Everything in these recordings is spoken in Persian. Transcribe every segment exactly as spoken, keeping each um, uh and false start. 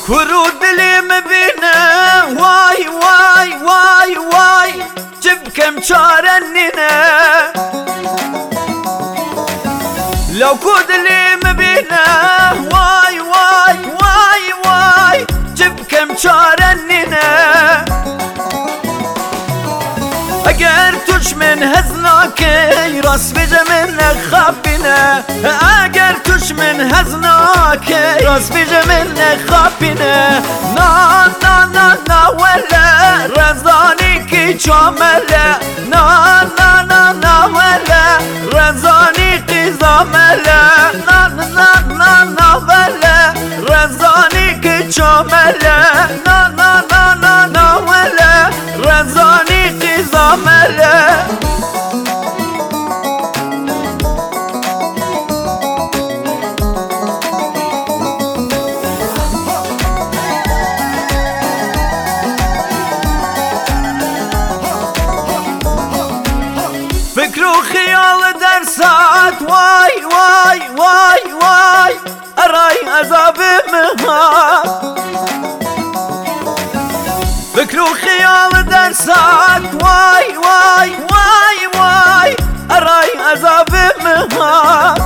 كرو دلي مبينه واي واي واي واي جبكم شارنينه لو كود اللي مبينه واي واي واي واي جبكم شارنينه اگر توش من هزناكي راس بجا منك خابينه اگر توش من هزناكي راس بجا منك خابينه نا نا نا نا ولا رزاني كي شامله نا نا نا نا ولا رزاني كي زامله نا نا نا نا ولا رزاني كي شامله نا نا نا نا نا ولا رزاني كي زامله فكر وخيال درسات واي واي واي واي أراي عذاب مها فكر وخيال درسات واي واي واي واي أراي عذاب مها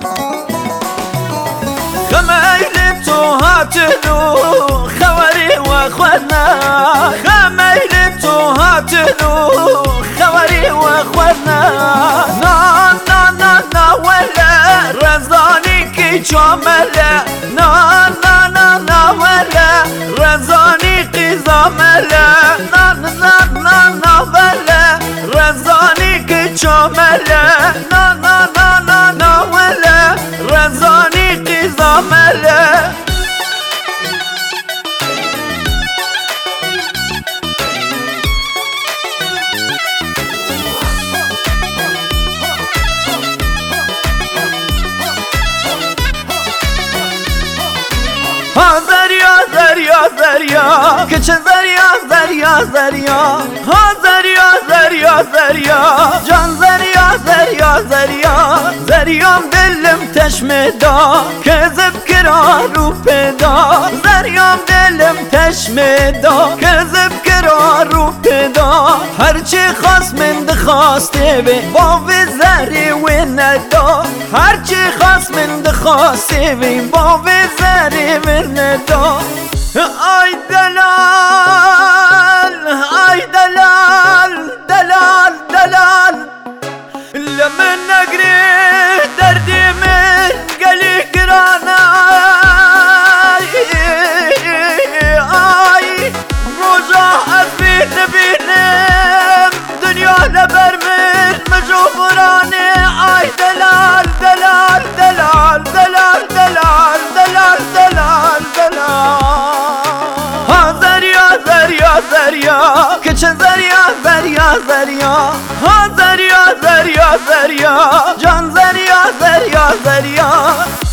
خميلتو هاتلو خواري واخوانا خميلتو هاتلو خواري واخوانا نا نا نا نا ولا رزاني كي شامله نا نا نا نا ولا رزاني كي زامله نا نا نا نا ولا رزاني كي شامله نا نا نا نا نا ولا رزاني كي زامله ها دریا دریا دریا کچه دریا دریا دریا ها دریا دریا دریا جان دریا دریا دریا دریام دلم تشمدا کذب کرا رو پیدا دریام دلم تشمدا کذب کرا رو پیدا هرچی خواست من دخواسته به باوی زری و ندا هرچی خواست من دخواسته به باوی زری و ندا آی دلال آی دلال دلال دلال لمن نگری دردی من گلی گرانا آی روزا از بین بینم دنیا لبر من مجبورانه آی دلال دلال دلال دلال دلال دلال دلال دلال ها دریا دریا دریا کچه دریا دریا دریا ها دریا دریا دریا جان دریا دریا دریا